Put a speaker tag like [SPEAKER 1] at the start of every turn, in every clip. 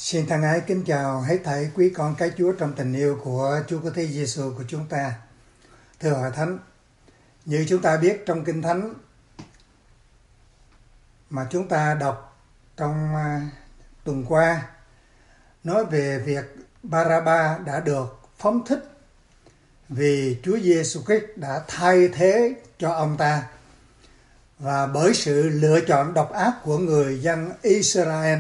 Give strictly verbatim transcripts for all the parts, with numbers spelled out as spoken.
[SPEAKER 1] Xin thân ái kính chào hết thảy quý con cái Chúa trong tình yêu của Chúa Cứu Thế Giêsu của chúng ta. Thưa Hội Thánh, như chúng ta biết trong Kinh Thánh mà chúng ta đọc trong tuần qua, nói về việc Ba-ra-ba đã được phóng thích vì Chúa Giêsu Christ đã thay thế cho ông ta, và bởi sự lựa chọn độc ác của người dân Israel.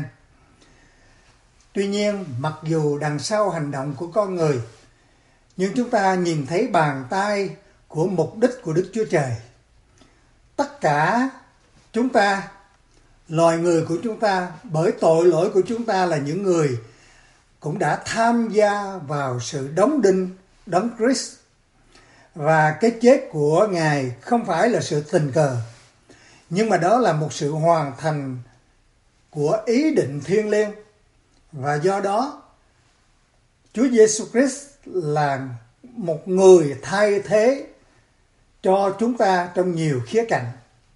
[SPEAKER 1] Tuy nhiên, mặc dù đằng sau hành động của con người, nhưng chúng ta nhìn thấy bàn tay của mục đích của Đức Chúa Trời. Tất cả chúng ta, loài người của chúng ta, bởi tội lỗi của chúng ta là những người cũng đã tham gia vào sự đóng đinh Đấng Christ. Và cái chết của Ngài không phải là sự tình cờ, nhưng mà đó là một sự hoàn thành của ý định thiêng liêng. Và do đó, Chúa Giêsu Christ là một người thay thế cho chúng ta trong nhiều khía cạnh.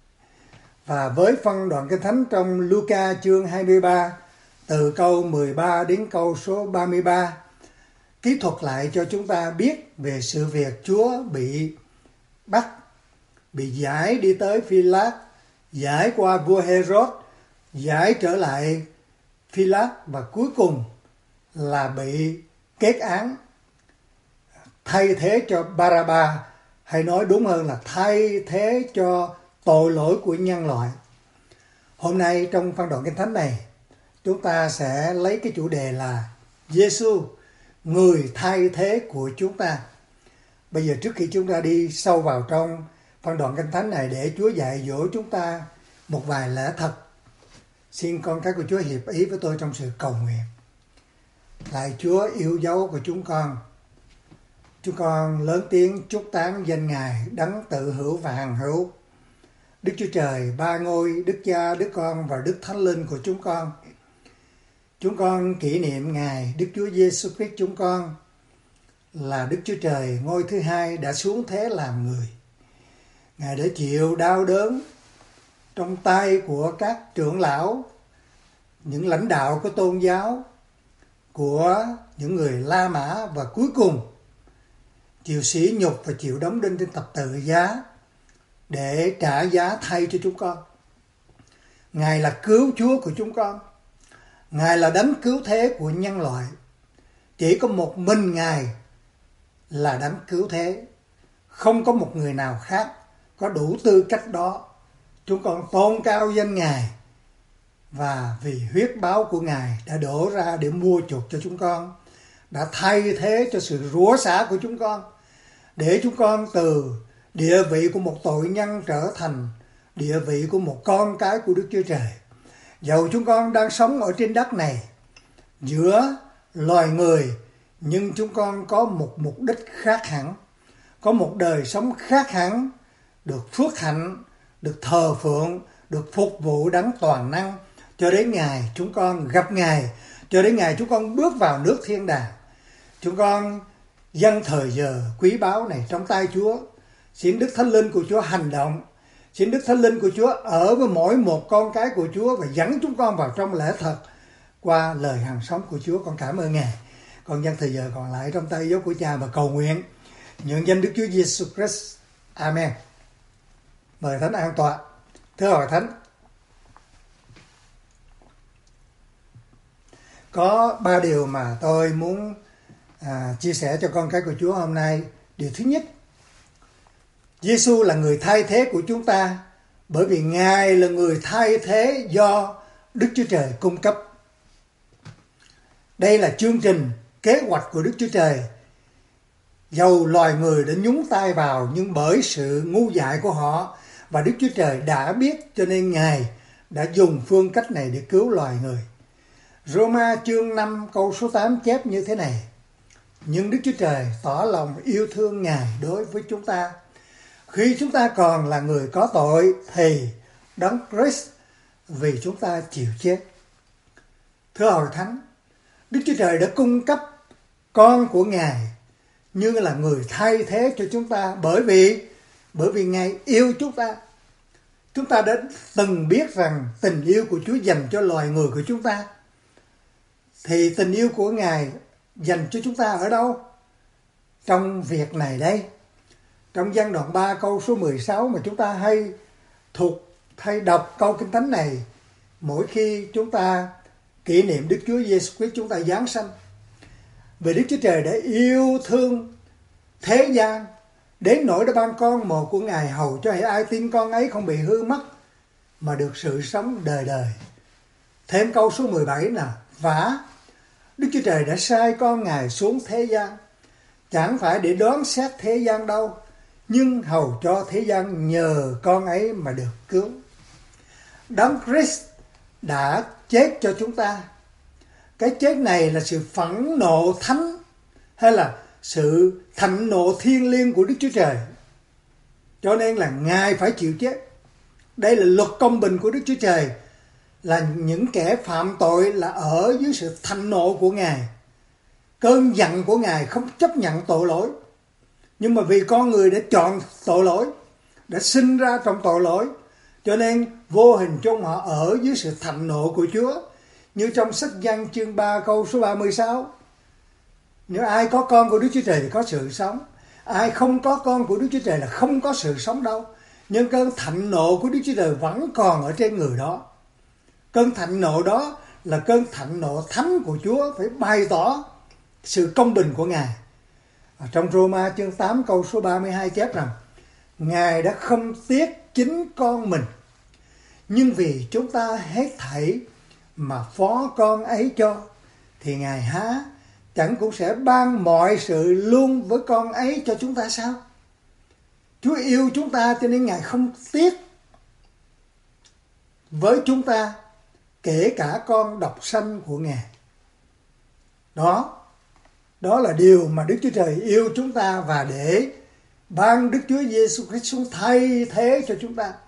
[SPEAKER 1] Và với phân đoạn Kinh Thánh trong Luca chương hai mươi ba, từ câu mười ba đến câu số ba mươi ba, kỹ thuật lại cho chúng ta biết về sự việc Chúa bị bắt, bị giải đi tới Phi-lát, giải qua vua Hê-rốt, giải trở lại Phi-lát, và cuối cùng là bị kết án, thay thế cho Ba-ra-ba, hay nói đúng hơn là thay thế cho tội lỗi của nhân loại. Hôm nay trong phân đoạn Kinh Thánh này, chúng ta sẽ lấy cái chủ đề là Giêsu, người thay thế của chúng ta. Bây giờ trước khi chúng ta đi sâu vào trong phân đoạn Kinh Thánh này để Chúa dạy dỗ chúng ta một vài lẽ thật, xin con cái của Chúa hiệp ý với tôi trong sự cầu nguyện. Lạy Chúa yêu dấu của chúng con, chúng con lớn tiếng chúc tán danh Ngài đấng tự hữu và hằng hữu, Đức Chúa Trời ba ngôi, Đức Cha, Đức Con và Đức Thánh Linh của chúng con. Chúng con kỷ niệm Ngài Đức Chúa Giêsu Christ chúng con là Đức Chúa Trời ngôi thứ hai đã xuống thế làm người. Ngài đã chịu đau đớn trong tay của các trưởng lão, những lãnh đạo của tôn giáo, của những người La Mã, và cuối cùng chịu sỉ nhục và chịu đóng đinh trên thập tự giá để trả giá thay cho chúng con. Ngài là cứu Chúa của chúng con. Ngài là đấng cứu thế của nhân loại. Chỉ có một mình Ngài là đấng cứu thế. Không có một người nào khác có đủ tư cách đó. Chúng con tôn cao danh Ngài, và vì huyết báo của Ngài đã đổ ra để mua chuộc cho chúng con, đã thay thế cho sự rủa xả của chúng con, để chúng con từ địa vị của một tội nhân trở thành địa vị của một con cái của Đức Chúa Trời. Dầu chúng con đang sống ở trên đất này giữa loài người, nhưng chúng con có một mục đích khác hẳn, có một đời sống khác hẳn, được phước hạnh, được thờ phượng, được phục vụ đấng toàn năng, cho đến ngày chúng con gặp Ngài, cho đến ngày chúng con bước vào nước thiên đàng. Chúng con dâng thời giờ quý báu này trong tay Chúa. Xin Đức Thánh Linh của Chúa hành động. Xin Đức Thánh Linh của Chúa ở với mỗi một con cái của Chúa và dẫn chúng con vào trong lẽ thật qua lời hằng sống của Chúa. Con cảm ơn Ngài. Con dâng thời giờ còn lại trong tay dấu của Cha và cầu nguyện nhận danh Đức Chúa Giêsu Christ. Amen. Mời Thánh an tọa. Thưa Hội Thánh, có ba điều mà tôi muốn à, chia sẻ cho con cái của Chúa hôm nay. Điều thứ nhất, Giêsu là người thay thế của chúng ta, bởi vì Ngài là người thay thế do Đức Chúa Trời cung cấp. Đây là chương trình, kế hoạch của Đức Chúa Trời. Dầu loài người đã nhúng tay vào, nhưng bởi sự ngu dại của họ, và Đức Chúa Trời đã biết, cho nên Ngài đã dùng phương cách này để cứu loài người. Roma chương năm câu số tám chép như thế này: nhưng Đức Chúa Trời tỏ lòng yêu thương Ngài đối với chúng ta, khi chúng ta còn là người có tội thì Đấng Christ vì chúng ta chịu chết. Thưa Hội Thánh, Đức Chúa Trời đã cung cấp con của Ngài như là người thay thế cho chúng ta, bởi vì bởi vì Ngài yêu chúng ta. Chúng ta đã từng biết rằng tình yêu của Chúa dành cho loài người của chúng ta thì tình yêu của Ngài dành cho chúng ta ở đâu? Trong việc này đây. Trong văn đoạn ba câu số mười sáu mà chúng ta hay thuộc hay đọc câu Kinh Thánh này mỗi khi chúng ta kỷ niệm Đức Chúa Giêsu Christ chúng ta giáng sanh. Vì Đức Chúa Trời đã yêu thương thế gian đến nỗi đã ban con một của Ngài hầu cho ai tin con ấy không bị hư mất mà được sự sống đời đời. Thêm câu số mười bảy nè, vả Đức Chúa Trời đã sai con Ngài xuống thế gian, chẳng phải để đoán xét thế gian đâu, nhưng hầu cho thế gian nhờ con ấy mà được cứu. Đấng Christ đã chết cho chúng ta. Cái chết này là sự phẫn nộ thánh hay là sự thạnh nộ thiêng liêng của Đức Chúa Trời. Cho nên là Ngài phải chịu chết. Đây là luật công bình của Đức Chúa Trời, là những kẻ phạm tội là ở dưới sự thạnh nộ của Ngài. Cơn giận của Ngài không chấp nhận tội lỗi. Nhưng mà vì con người đã chọn tội lỗi, đã sinh ra trong tội lỗi, cho nên vô hình chung họ ở dưới sự thạnh nộ của Chúa. Như trong sách Giăng chương ba câu số ba mươi sáu. Nếu ai có con của Đức Chúa Trời thì có sự sống. Ai không có con của Đức Chúa Trời là không có sự sống đâu. Nhưng cơn thạnh nộ của Đức Chúa Trời vẫn còn ở trên người đó. Cơn thạnh nộ đó là cơn thạnh nộ thánh của Chúa, phải bày tỏ sự công bình của Ngài. Ở trong Roma chương tám câu số ba mươi hai chép rằng Ngài đã không tiếc chính con mình, nhưng vì chúng ta hết thảy mà phó con ấy cho, thì Ngài há chẳng cũng sẽ ban mọi sự luôn với con ấy cho chúng ta sao? Chúa yêu chúng ta cho nên Ngài không tiếc với chúng ta, kể cả con độc sanh của Ngài. Đó, đó là điều mà Đức Chúa Trời yêu chúng ta và để ban Đức Chúa Giêsu Christ xuống thay thế cho chúng ta.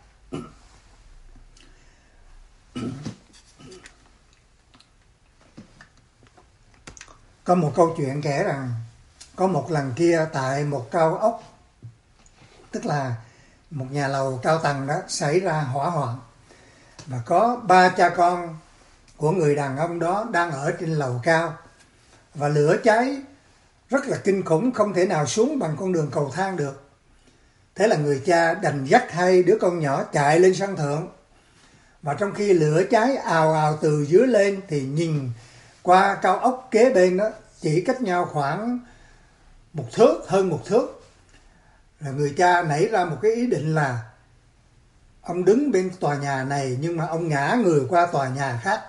[SPEAKER 1] Có một câu chuyện kể rằng có một lần kia tại một cao ốc, tức là một nhà lầu cao tầng đó, xảy ra hỏa hoạn. Và có ba cha con của người đàn ông đó đang ở trên lầu cao. Và lửa cháy rất là kinh khủng, không thể nào xuống bằng con đường cầu thang được. Thế là người cha đành dắt hai đứa con nhỏ chạy lên sân thượng. Và trong khi lửa cháy ào ào từ dưới lên thì nhìn qua cao ốc kế bên đó, chỉ cách nhau khoảng một thước, hơn một thước. Là người cha nảy ra một cái ý định là ông đứng bên tòa nhà này nhưng mà ông ngã người qua tòa nhà khác,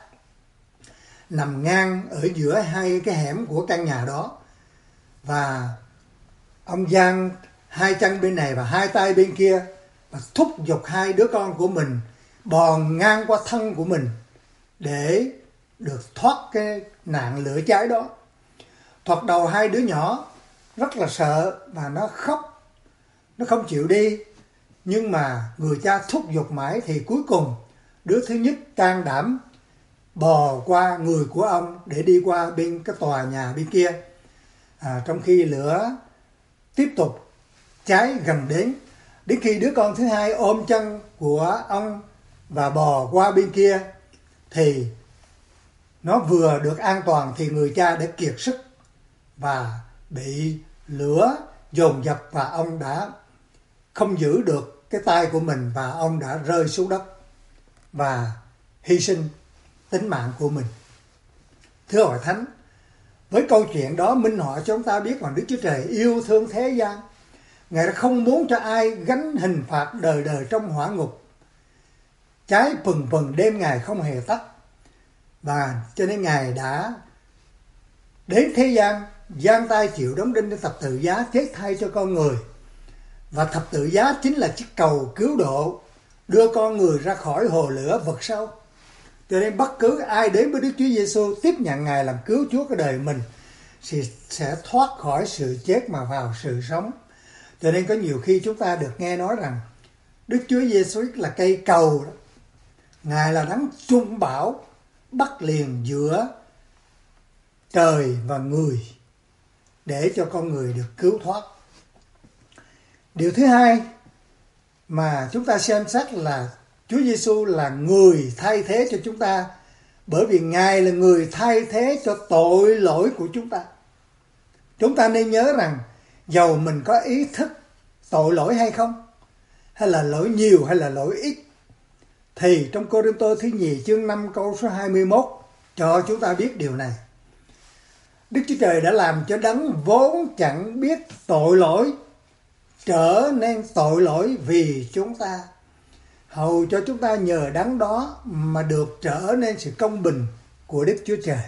[SPEAKER 1] nằm ngang ở giữa hai cái hẻm của căn nhà đó. Và ông giang hai chân bên này và hai tay bên kia và thúc giục hai đứa con của mình bò ngang qua thân của mình để được thoát cái nạn lửa cháy đó. Thoạt đầu hai đứa nhỏ rất là sợ và nó khóc, nó không chịu đi. Nhưng mà người cha thúc giục mãi thì cuối cùng đứa thứ nhất can đảm bò qua người của ông để đi qua bên cái tòa nhà bên kia. À, trong khi lửa tiếp tục cháy gần đến, đến khi đứa con thứ hai ôm chân của ông và bò qua bên kia thì nó vừa được an toàn thì người cha đã kiệt sức và bị lửa dồn dập và ông đã không giữ được cái tay của mình và ông đã rơi xuống đất và hy sinh tính mạng của mình. Thưa Hội Thánh, với câu chuyện đó minh họa cho chúng ta biết rằng Đức Chúa Trời yêu thương thế gian. Ngài đã không muốn cho ai gánh hình phạt đời đời trong hỏa ngục cháy phừng phừng đêm ngày không hề tắt. Và cho nên Ngài đã đến thế gian giang tay chịu đóng đinh trên thập tự giá chết thay cho con người. Và thập tự giá chính là chiếc cầu cứu độ đưa con người ra khỏi hồ lửa vực sâu. Cho nên bất cứ ai đến với Đức Chúa Giêsu tiếp nhận Ngài làm cứu Chúa cái đời mình thì sẽ thoát khỏi sự chết mà vào sự sống. Cho nên có nhiều khi chúng ta được nghe nói rằng Đức Chúa Giêsu là cây cầu đó. Ngài là đấng trung bảo bắt liền giữa trời và người để cho con người được cứu thoát. Điều thứ hai mà chúng ta xem xét là Chúa Giêsu là người thay thế cho chúng ta Bởi vì Ngài là người thay thế cho tội lỗi của chúng ta. Chúng ta nên nhớ rằng dầu mình có ý thức tội lỗi hay không, hay là lỗi nhiều hay là lỗi ít, thì trong Cô-rinh-tô thứ nhì chương năm câu số hai mươi mốt cho chúng ta biết điều này. Đức Chúa Trời đã làm cho đấng vốn chẳng biết tội lỗi trở nên tội lỗi vì chúng ta, hầu cho chúng ta nhờ đấng đó mà được trở nên sự công bình của Đức Chúa Trời.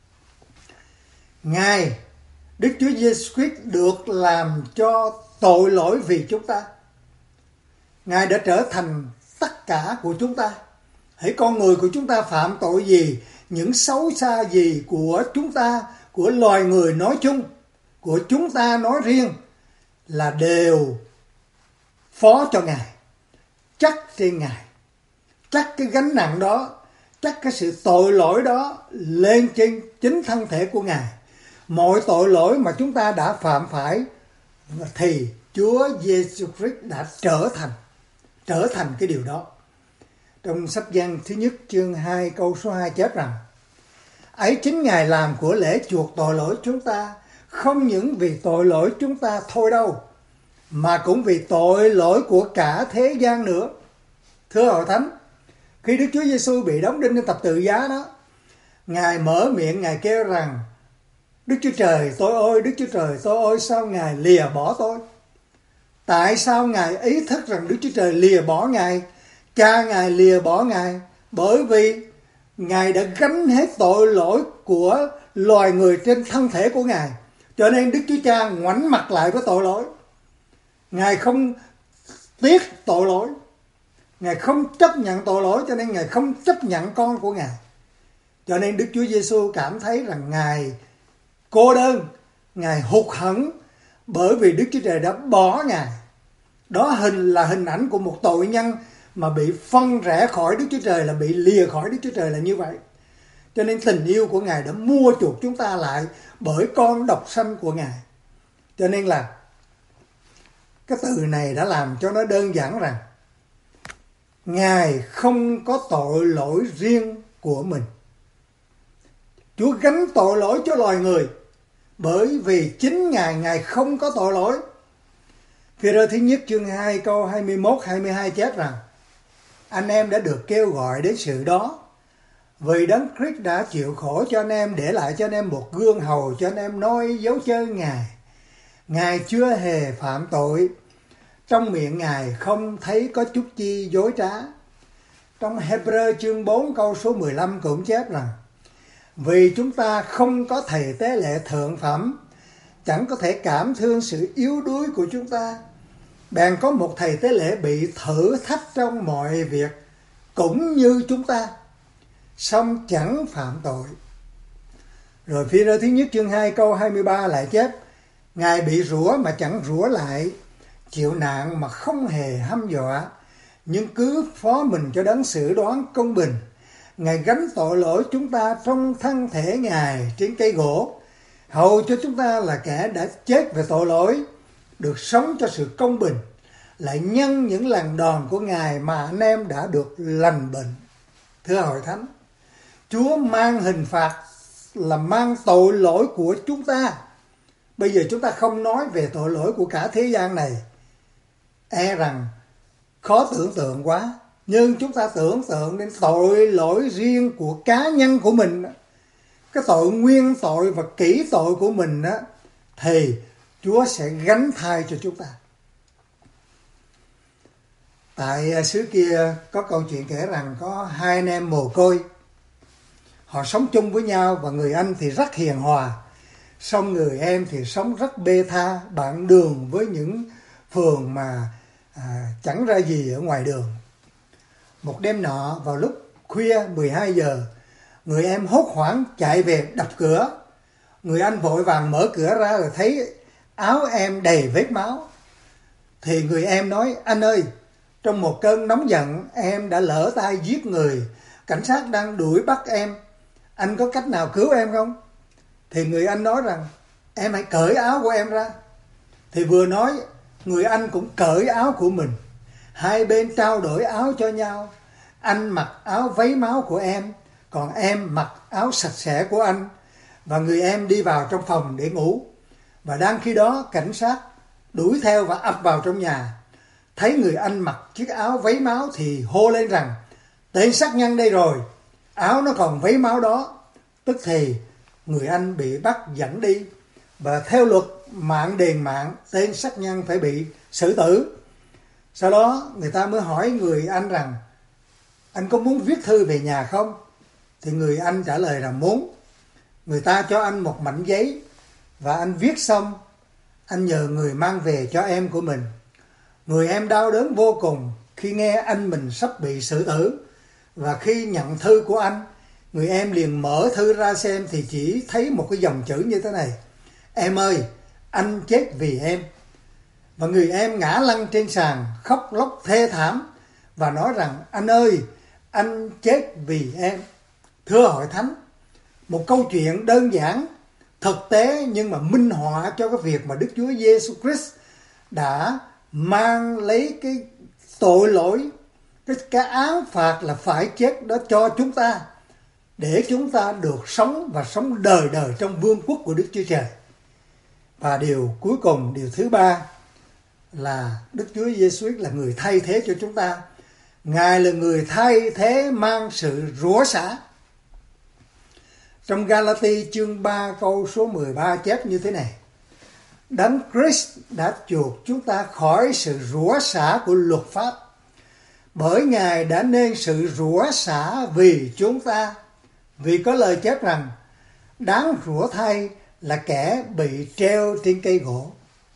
[SPEAKER 1] Ngài, Đức Chúa Giêsu Christ được làm cho tội lỗi vì chúng ta. Ngài đã trở thành tất cả của chúng ta. Hãy con người của chúng ta phạm tội gì, những xấu xa gì của chúng ta, của loài người nói chung, của chúng ta nói riêng, là đều phó cho Ngài, chắc trên Ngài, chắc cái gánh nặng đó, chắc cái sự tội lỗi đó lên trên chính thân thể của Ngài. Mọi tội lỗi mà chúng ta đã phạm phải thì Chúa Giêsu Christ đã trở thành trở thành cái điều đó. Trong sách Giăng thứ nhất chương hai câu số hai chép rằng: ấy chính Ngài làm của lễ chuộc tội lỗi chúng ta, không những vì tội lỗi chúng ta thôi đâu, mà cũng vì tội lỗi của cả thế gian nữa. Thưa hội thánh, khi Đức Chúa Giêsu bị đóng đinh trên thập tự giá đó, Ngài mở miệng, Ngài kêu rằng: Đức Chúa Trời tôi ơi, Đức Chúa Trời tôi ơi, sao Ngài lìa bỏ tôi? Tại sao Ngài ý thức rằng Đức Chúa Trời lìa bỏ Ngài, Cha Ngài lìa bỏ Ngài? Bởi vì Ngài đã gánh hết tội lỗi của loài người trên thân thể của Ngài. Cho nên Đức Chúa Cha ngoảnh mặt lại với tội lỗi. Ngài không tiếc tội lỗi, Ngài không chấp nhận tội lỗi, cho nên Ngài không chấp nhận con của Ngài. Cho nên Đức Chúa Giêsu cảm thấy rằng Ngài cô đơn, Ngài hụt hẫng, bởi vì Đức Chúa Trời đã bỏ Ngài. Đó hình là hình ảnh của một tội nhân mà bị phân rẽ khỏi Đức Chúa Trời, là bị lìa khỏi Đức Chúa Trời là như vậy. Cho nên tình yêu của Ngài đã mua chuộc chúng ta lại bởi con độc sanh của Ngài. Cho nên là cái từ này đã làm cho nó đơn giản rằng Ngài không có tội lỗi riêng của mình. Chúa gánh tội lỗi cho loài người, bởi vì chính Ngài, Ngài không có tội lỗi. Phi-rơ thứ nhất chương hai câu hai mươi mốt hai mươi hai chép rằng: anh em đã được kêu gọi đến sự đó, vì Đấng Christ đã chịu khổ cho anh em, để lại cho anh em một gương hầu cho anh em noi dấu chân Ngài. Ngài chưa hề phạm tội, trong miệng Ngài không thấy có chút chi dối trá. Trong Hebrew chương bốn câu số mười lăm cũng chép rằng: vì chúng ta không có thầy tế lễ thượng phẩm, chẳng có thể cảm thương sự yếu đuối của chúng ta, bèn có một thầy tế lễ bị thử thách trong mọi việc cũng như chúng ta, song chẳng phạm tội. Rồi Phi-rơ thứ nhất chương hai câu hai mươi ba lại chép: Ngài bị rủa mà chẳng rủa lại, chịu nạn mà không hề hăm dọa, nhưng cứ phó mình cho đấng xử đoán công bình. Ngài gánh tội lỗi chúng ta trong thân thể Ngài trên cây gỗ, hầu cho chúng ta là kẻ đã chết về tội lỗi, được sống cho sự công bình, lại nhân những lần đòn của Ngài mà anh em đã được lành bệnh. Thưa hội thánh, Chúa mang hình phạt là mang tội lỗi của chúng ta. Bây giờ chúng ta không nói về tội lỗi của cả thế gian này, e rằng khó tưởng tượng quá. Nhưng chúng ta tưởng tượng đến tội lỗi riêng của cá nhân của mình, cái tội nguyên tội và kỹ tội của mình á, thì Chúa sẽ gánh thay cho chúng ta. Tại xứ kia có câu chuyện kể rằng có hai anh em mồ côi, họ sống chung với nhau, và người anh thì rất hiền hòa, song người em thì sống rất bê tha, bạn đường với những phường mà à, chẳng ra gì ở ngoài đường. Một đêm nọ vào lúc khuya mười hai giờ, người em hốt hoảng chạy về đập cửa. Người anh vội vàng mở cửa ra rồi thấy áo em đầy vết máu. Thì người em nói: anh ơi, trong một cơn nóng giận em đã lỡ tay giết người, cảnh sát đang đuổi bắt em, anh có cách nào cứu em không? Thì người anh nói rằng: em hãy cởi áo của em ra. Thì vừa nói, người anh cũng cởi áo của mình. Hai bên trao đổi áo cho nhau. Anh mặc áo váy máu của em, còn em mặc áo sạch sẽ của anh, và người em đi vào trong phòng để ngủ. Và đang khi đó cảnh sát đuổi theo và ập vào trong nhà. Thấy người anh mặc chiếc áo váy máu thì hô lên rằng: tên sát nhân đây rồi, áo nó còn váy máu đó. Tức thì người anh bị bắt dẫn đi, và theo luật mạng đền mạng, tên sát nhân phải bị xử tử. Sau đó người ta mới hỏi người anh rằng: anh có muốn viết thư về nhà không? Thì người anh trả lời là muốn. Người ta cho anh một mảnh giấy, và anh viết xong, anh nhờ người mang về cho em của mình. Người em đau đớn vô cùng khi nghe anh mình sắp bị xử tử. Và khi nhận thư của anh, người em liền mở thư ra xem thì chỉ thấy một cái dòng chữ như thế này: em ơi, anh chết vì em. Và người em ngã lăn trên sàn, khóc lóc thê thảm và nói rằng: anh ơi, anh chết vì em. Thưa hội thánh, một câu chuyện đơn giản, thực tế nhưng mà minh họa cho cái việc mà Đức Chúa Giêsu Christ đã mang lấy cái tội lỗi, cái, cái án phạt là phải chết đó cho chúng ta, để chúng ta được sống và sống đời đời trong vương quốc của Đức Chúa Trời. Và điều cuối cùng, điều thứ ba là Đức Chúa Giêsu là người thay thế cho chúng ta. Ngài là người thay thế mang sự rủa xả. Trong Galati chương ba câu số mười ba chép như thế này: Đấng Christ đã chuộc chúng ta khỏi sự rủa xả của luật pháp, bởi Ngài đã nên sự rủa xả vì chúng ta. Vì có lời chép rằng: đáng rủa thay là kẻ bị treo trên cây gỗ.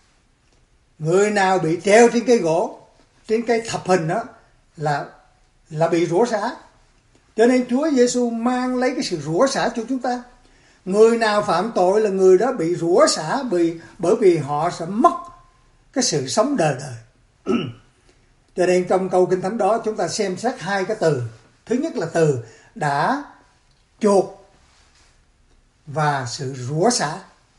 [SPEAKER 1] Người nào bị treo trên cây gỗ, trên cây thập hình đó, là là bị rủa xả. Cho nên Chúa Giêsu mang lấy cái sự rủa xả cho chúng ta. Người nào phạm tội là người đó bị rủa xả, bởi, bởi vì họ sẽ mất cái sự sống đời đời. Cho nên trong câu Kinh Thánh đó chúng ta xem xét hai cái từ. Thứ nhất là từ đã chuộc và sự rủa xả.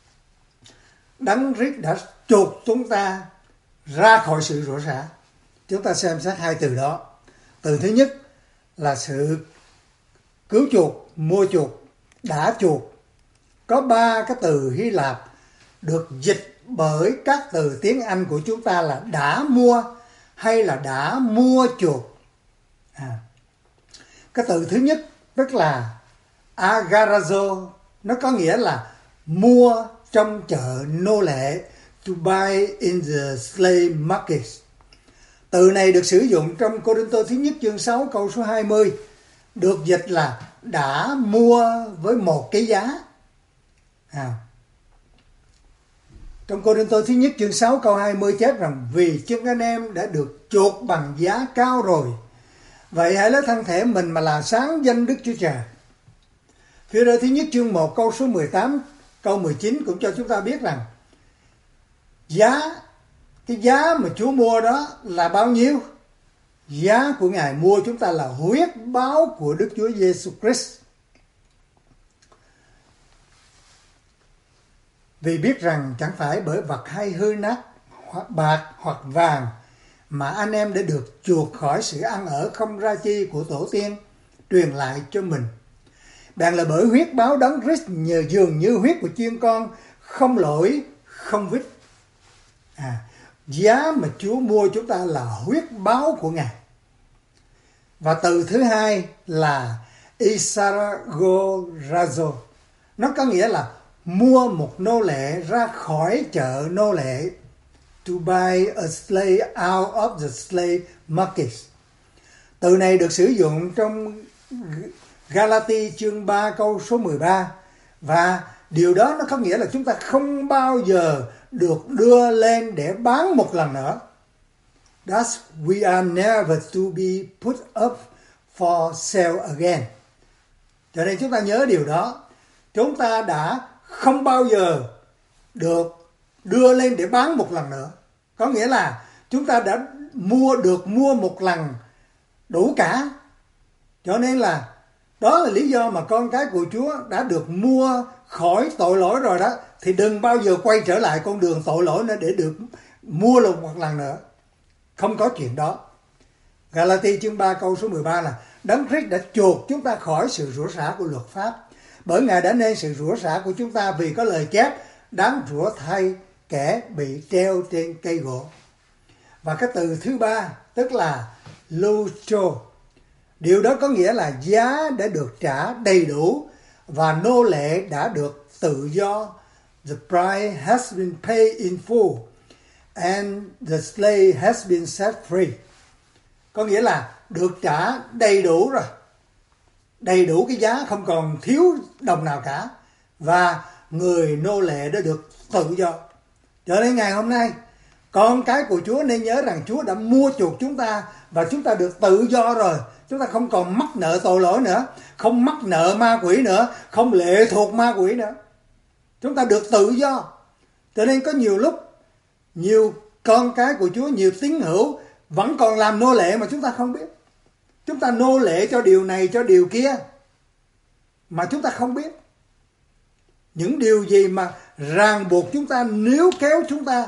[SPEAKER 1] Đấng Christ đã chuộc chúng ta ra khỏi sự rủa xả. Chúng ta xem xét hai từ đó. Từ thứ nhất là sự cứu chuộc, mua chuộc, đã chuộc. Có ba cái từ Hy Lạp được dịch bởi các từ tiếng Anh của chúng ta là đã mua hay là đã mua chuộc. À, cái từ thứ nhất tức là agarazo, nó có nghĩa là mua trong chợ nô lệ, to buy in the slave market. Từ này được sử dụng trong Cô-rinh-tô thứ nhất chương sáu câu số hai mươi, được dịch là đã mua với một cái giá. À, trong Cô-rinh-tô thứ nhất chương sáu câu hai mươi chép rằng: vì chân anh em đã được chuộc bằng giá cao rồi, vậy hãy lấy thân thể mình mà là sáng danh Đức Chúa Trời. Phi-rơ thứ nhất chương một câu số mười tám câu mười chín cũng cho chúng ta biết rằng giá, cái giá mà Chúa mua đó là bao nhiêu? Giá của Ngài mua chúng ta là huyết báo của Đức Chúa Giêsu Christ. Vì biết rằng chẳng phải bởi vật hay hư nát, hoặc bạc hoặc vàng, mà anh em đã được chuộc khỏi sự ăn ở không ra chi của tổ tiên truyền lại cho mình. Bạn là bởi huyết báo Đấng Christ, nhờ dường như huyết của chiên con không lỗi không vết. À, giá mà Chúa mua chúng ta là huyết báo của Ngài. Và từ thứ hai là isaragorazo, nó có nghĩa là mua một nô lệ ra khỏi chợ nô lệ, to buy a slave out of the slave market. Từ này được sử dụng trong Galati chương ba câu số mười ba, và điều đó nó có nghĩa là chúng ta không bao giờ được đưa lên để bán một lần nữa. Thus we are never to be put up for sale again. Cho nên chúng ta nhớ điều đó. Chúng ta đã không bao giờ được đưa lên để bán một lần nữa. Có nghĩa là chúng ta đã mua được mua một lần đủ cả. Cho nên là đó là lý do mà con cái của Chúa đã được mua khỏi tội lỗi rồi đó, thì đừng bao giờ quay trở lại con đường tội lỗi nữa để được mua luôn một lần nữa. Không có chuyện đó. Galati chương ba câu số mười ba là Đấng Christ đã chuộc chúng ta khỏi sự rủa xả của luật pháp. Bởi Ngài đã nên sự rủa xả của chúng ta, vì có lời chép đáng rủa thay kẻ bị treo trên cây gỗ. Và cái từ thứ ba tức là lucho. Điều đó có nghĩa là giá đã được trả đầy đủ và nô lệ đã được tự do. The price has been paid in full and the slave has been set free. Có nghĩa là được trả đầy đủ rồi. Đầy đủ cái giá, không còn thiếu đồng nào cả. Và người nô lệ đã được tự do. Cho nên ngày hôm nay, con cái của Chúa nên nhớ rằng Chúa đã mua chuộc chúng ta và chúng ta được tự do rồi. Chúng ta không còn mắc nợ tội lỗi nữa, không mắc nợ ma quỷ nữa, không lệ thuộc ma quỷ nữa. Chúng ta được tự do. Cho nên có nhiều lúc, nhiều con cái của Chúa, nhiều tín hữu vẫn còn làm nô lệ mà chúng ta không biết. Chúng ta nô lệ cho điều này, cho điều kia mà chúng ta không biết. Những điều gì mà ràng buộc chúng ta, níu kéo chúng ta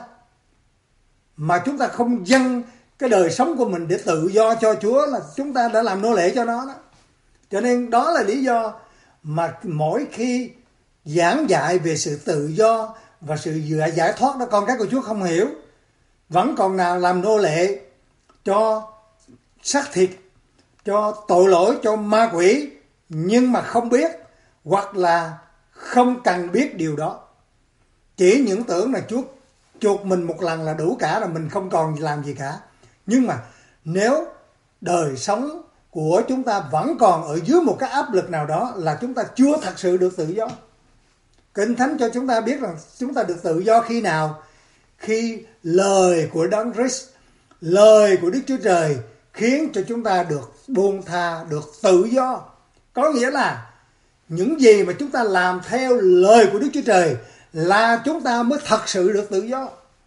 [SPEAKER 1] mà chúng ta không dâng cái đời sống của mình để tự do cho Chúa, là chúng ta đã làm nô lệ cho nó đó. Cho nên đó là lý do mà mỗi khi giảng dạy về sự tự do và sự giải thoát đó, con cái của Chúa không hiểu, vẫn còn nào làm nô lệ cho xác thịt, cho tội lỗi, cho ma quỷ, nhưng mà không biết, hoặc là không cần biết điều đó. Chỉ những tưởng là Chúa chuộc mình một lần là đủ cả, là mình không còn làm gì cả. Nhưng mà nếu đời sống của chúng ta vẫn còn ở dưới một cái áp lực nào đó, là chúng ta chưa thật sự được tự do. Kinh Thánh cho chúng ta biết rằng chúng ta được tự do khi nào? Khi lời của Đấng Christ, lời của Đức Chúa Trời khiến cho chúng ta được buông tha, được tự do. Có nghĩa là những gì mà chúng ta làm theo lời của Đức Chúa Trời là chúng ta mới thật sự được tự do.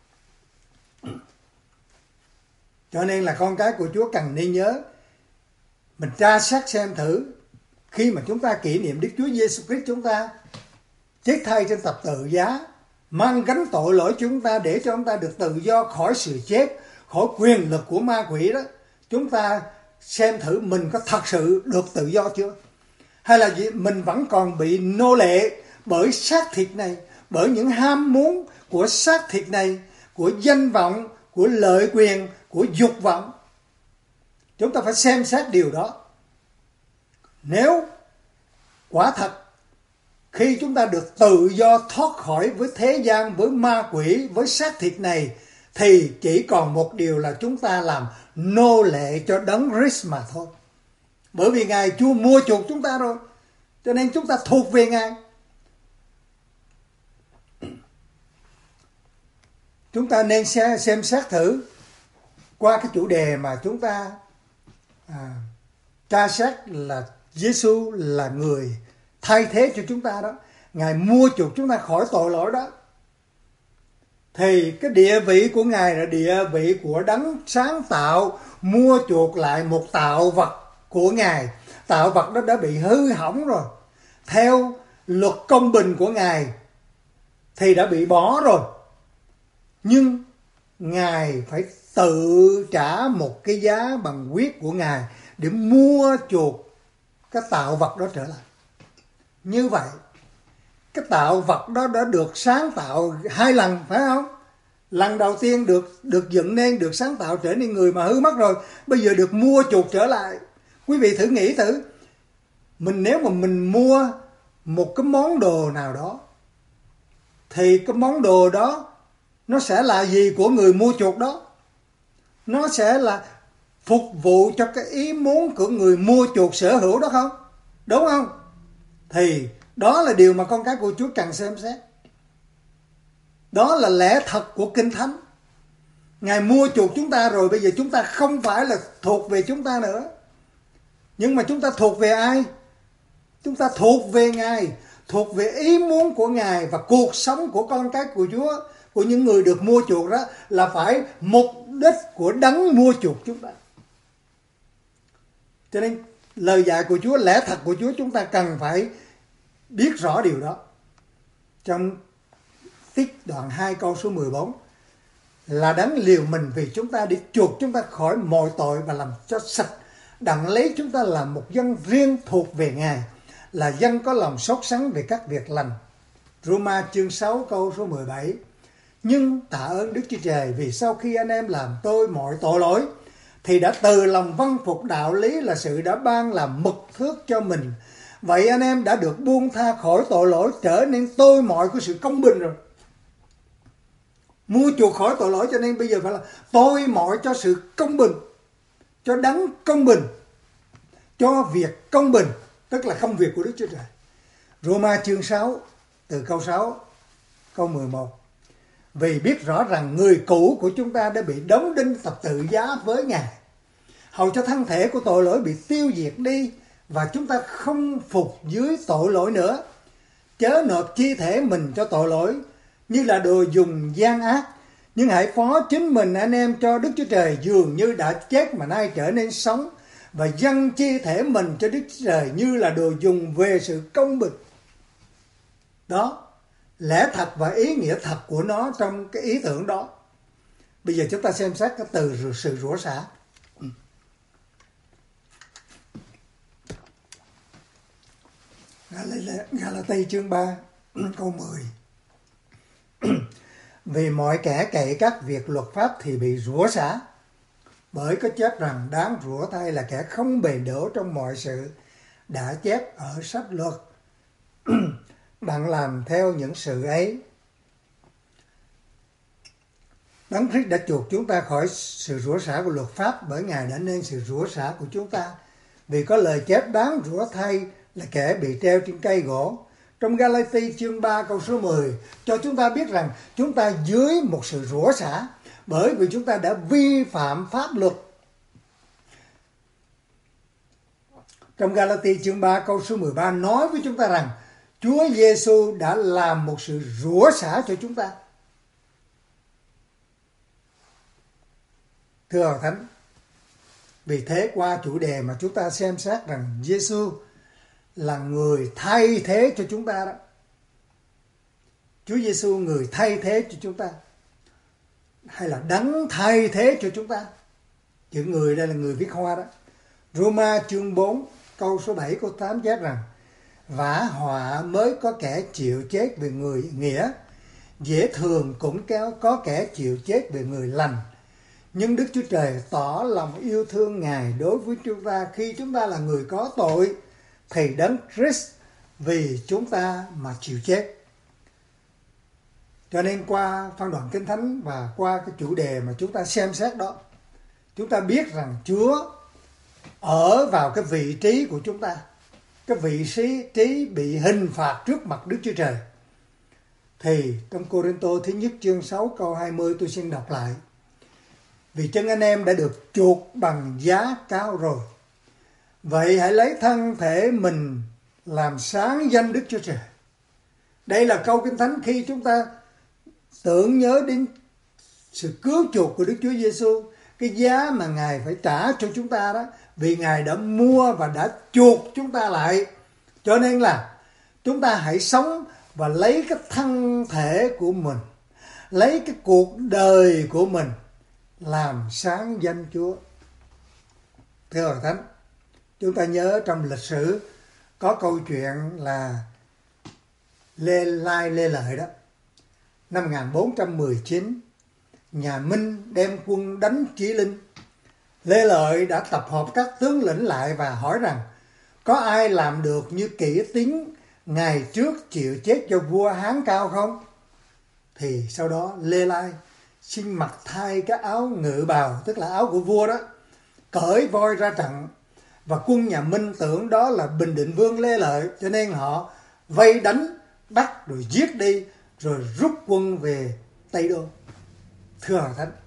[SPEAKER 1] Cho nên là con cái của Chúa cần nên nhớ, mình tra xét xem thử, khi mà chúng ta kỷ niệm Đức Chúa Giêsu Christ chúng ta chết thay trên thập tự giá, mang gánh tội lỗi chúng ta để cho chúng ta được tự do khỏi sự chết, khỏi quyền lực của ma quỷ đó. Chúng ta xem thử mình có thật sự được tự do chưa? Hay là gì? Mình vẫn còn bị nô lệ bởi xác thịt này, bởi những ham muốn của xác thịt này, của danh vọng, của lợi quyền, của dục vọng. Chúng ta phải xem xét điều đó. Nếu quả thật khi chúng ta được tự do thoát khỏi với thế gian, với ma quỷ, với xác thịt này, thì chỉ còn một điều là chúng ta làm nô lệ cho Đấng Christ mà thôi. Bởi vì Ngài Chúa mua chuộc chúng ta rồi, cho nên chúng ta thuộc về Ngài. Chúng ta nên xem xét thử qua cái chủ đề mà chúng ta à, tra xét là Giêsu là người thay thế cho chúng ta đó. Ngài mua chuộc chúng ta khỏi tội lỗi đó. Thì cái địa vị của Ngài là địa vị của Đấng sáng tạo, mua chuộc lại một tạo vật của Ngài. Tạo vật đó đã bị hư hỏng rồi. Theo luật công bình của Ngài thì đã bị bỏ rồi. Nhưng Ngài phải tự trả một cái giá bằng huyết của Ngài để mua chuộc cái tạo vật đó trở lại. Như vậy, cái tạo vật đó đã được sáng tạo hai lần, phải không? Lần đầu tiên được được dựng nên, được sáng tạo trở nên người mà hư mất rồi, bây giờ được mua chuộc trở lại. Quý vị thử nghĩ thử, mình nếu mà mình mua một cái món đồ nào đó, thì cái món đồ đó nó sẽ là gì của người mua chuộc đó? Nó sẽ là phục vụ cho cái ý muốn của người mua chuộc sở hữu đó không? Đúng không? Thì đó là điều mà con cái của Chúa cần xem xét. Đó là lẽ thật của Kinh Thánh. Ngài mua chuộc chúng ta rồi, bây giờ chúng ta không phải là thuộc về chúng ta nữa. Nhưng mà chúng ta thuộc về ai? Chúng ta thuộc về Ngài, thuộc về ý muốn của Ngài, và cuộc sống của con cái của Chúa, của những người được mua chuộc đó là phải mục đích của Đấng mua chuộc chúng ta. Cho nên lời dạy của Chúa, lẽ thật của Chúa, chúng ta cần phải biết rõ điều đó. Trong Tích đoạn hai câu số mười bốn là Đấng liều mình vì chúng ta để chuộc chúng ta khỏi mọi tội và làm cho sạch đặng lấy chúng ta làm một dân riêng thuộc về Ngài, là dân có lòng sốt sắng về các việc lành. Roma chương sáu câu số mười bảy. Nhưng tạ ơn Đức Chúa Trời vì sau khi anh em làm tôi mọi tội lỗi, thì đã từ lòng vâng phục đạo lý là sự đã ban làm mực thước cho mình. Vậy anh em đã được buông tha khỏi tội lỗi, trở nên tôi mọi của sự công bình rồi. Mua chuộc khỏi tội lỗi, cho nên bây giờ phải là tôi mọi cho sự công bình, cho đấng công bình, cho việc công bình, tức là công việc của Đức Chúa Trời. Roma chương sáu từ câu sáu câu mười một. Vì biết rõ rằng người cũ của chúng ta đã bị đóng đinh thập tự giá với Ngài, hầu cho thân thể của tội lỗi bị tiêu diệt đi, và chúng ta không phục dưới tội lỗi nữa. Chớ nộp chi thể mình cho tội lỗi như là đồ dùng gian ác, nhưng hãy phó chính mình anh em cho Đức Chúa Trời, dường như đã chết mà nay trở nên sống, và dâng chi thể mình cho Đức Chúa Trời như là đồ dùng về sự công bình. Đó, lẽ thật và ý nghĩa thật của nó trong cái ý tưởng đó. Bây giờ chúng ta xem xét cái từ sự rủa xả. Galatia chương ba câu mười. Vì mọi kẻ cậy các việc luật pháp thì bị rủa xả, bởi có chép rằng đáng rủa thay là kẻ không bền đổ trong mọi sự, đã chép ở sách luật. Bạn làm theo những sự ấy. Đấng Christ đã chuộc chúng ta khỏi sự rủa xả của luật pháp, bởi Ngài đã nên sự rủa xả của chúng ta. Vì có lời chép đáng rủa thay là kẻ bị treo trên cây gỗ. Trong Galatia chương ba câu số mười cho chúng ta biết rằng chúng ta dưới một sự rủa xả, bởi vì chúng ta đã vi phạm pháp luật. Trong Galatia chương ba câu số mười ba nói với chúng ta rằng Chúa Giêsu đã làm một sự rủa xả cho chúng ta. Thưa Hội Thánh, vì thế qua chủ đề mà chúng ta xem xét rằng Giêsu là người thay thế cho chúng ta đó. Chúa Giêsu người thay thế cho chúng ta, hay là đấng thay thế cho chúng ta. Chữ người đây là người viết hoa đó. Roma chương bốn câu số bảy câu tám chép rằng vả họa mới có kẻ chịu chết về người nghĩa, dễ thường cũng kéo có kẻ chịu chết về người lành. Nhưng Đức Chúa Trời tỏ lòng yêu thương Ngài đối với chúng ta khi chúng ta là người có tội, thì đấng Christ vì chúng ta mà chịu chết. Cho nên qua phân đoạn Kinh Thánh và qua cái chủ đề mà chúng ta xem xét đó, chúng ta biết rằng Chúa ở vào cái vị trí của chúng ta, cái vị trí bị hình phạt trước mặt Đức Chúa Trời. Thì trong Cô-rinh-tô thứ nhất chương sáu câu hai mươi tôi xin đọc lại. Vì chân anh em đã được chuộc bằng giá cao rồi, vậy hãy lấy thân thể mình làm sáng danh Đức Chúa Trời. Đây là câu Kinh Thánh khi chúng ta tưởng nhớ đến sự cứu chuộc của Đức Chúa Giêsu, cái giá mà Ngài phải trả cho chúng ta đó, vì Ngài đã mua và đã chuộc chúng ta lại. Cho nên là chúng ta hãy sống và lấy cái thân thể của mình, lấy cái cuộc đời của mình làm sáng danh Chúa. Thưa Hội Thánh, chúng ta nhớ trong lịch sử có câu chuyện là Lê Lai Lê Lợi đó. Năm một nghìn bốn trăm mười chín, nhà Minh đem quân đánh Chí Linh. Lê Lợi đã tập hợp các tướng lĩnh lại và hỏi rằng có ai làm được như Kỷ Tín ngày trước chịu chết cho vua Hán Cao không? Thì sau đó Lê Lai xin mặc thay cái áo ngự bào, tức là áo của vua đó, cởi voi ra trận. Và quân nhà Minh tưởng đó là Bình Định Vương Lê Lợi, cho nên họ vây đánh, bắt rồi giết đi, rồi rút quân về Tây Đô. Thưa Hội Thánh,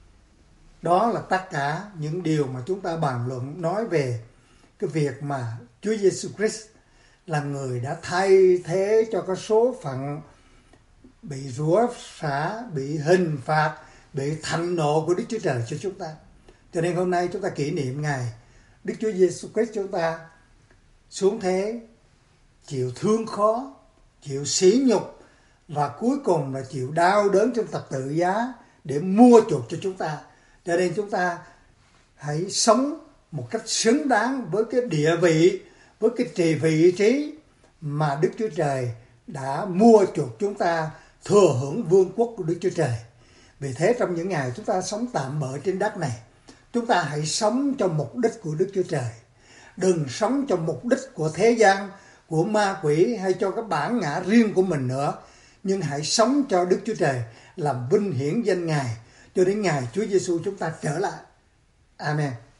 [SPEAKER 1] đó là tất cả những điều mà chúng ta bàn luận nói về cái việc mà Chúa Giêsu Christ là người đã thay thế cho cái số phận bị rủa xả, bị hình phạt, bị thạnh nộ của Đức Chúa Trời cho chúng ta. Cho nên hôm nay chúng ta kỷ niệm ngày Đức Chúa Giêsu Christ chúng ta xuống thế, chịu thương khó, chịu sỉ nhục và cuối cùng là chịu đau đớn trong thập tự giá để mua chuộc cho chúng ta. Cho nên chúng ta hãy sống một cách xứng đáng với cái địa vị, với cái trì vị trí mà Đức Chúa Trời đã mua chuộc chúng ta thừa hưởng vương quốc của Đức Chúa Trời. Vì thế trong những ngày chúng ta sống tạm bợ trên đất này, chúng ta hãy sống cho mục đích của Đức Chúa Trời. Đừng sống cho mục đích của thế gian, của ma quỷ hay cho cái bản ngã riêng của mình nữa. Nhưng hãy sống cho Đức Chúa Trời, làm vinh hiển danh Ngài cho đến ngày Chúa Giêsu chúng ta trở lại. Amen.